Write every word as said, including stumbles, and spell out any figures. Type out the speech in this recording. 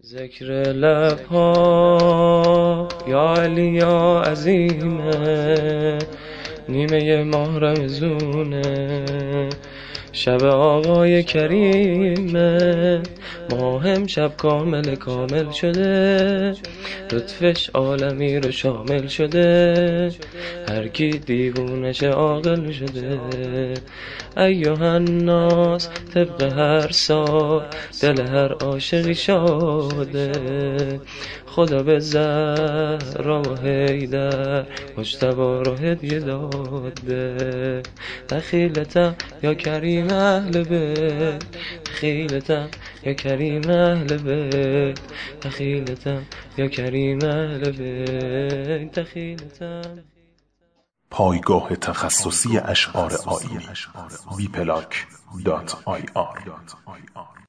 ذکر لبها یا علی یا عظیمه، نیمه ماه رمضونه، شب آقای کریمه، ماه امشب کامل کامل شده، لطفش عالمی رو شامل شده، هر کی دیوونش عاقل شده. ایها الناس طبق هر سال دل هر عاشقی شاده، خدا به زهرا و حیدر مجتبی رو هدیه داده. دخیلتم یا کریم اهل بیت، دخیلتم یا کریم اهل بیت، دخیلتم یا کریم اهل بیت، دخیلتم. پایگاه تخصصی اشعار آیینی بی پلاک دات آی آر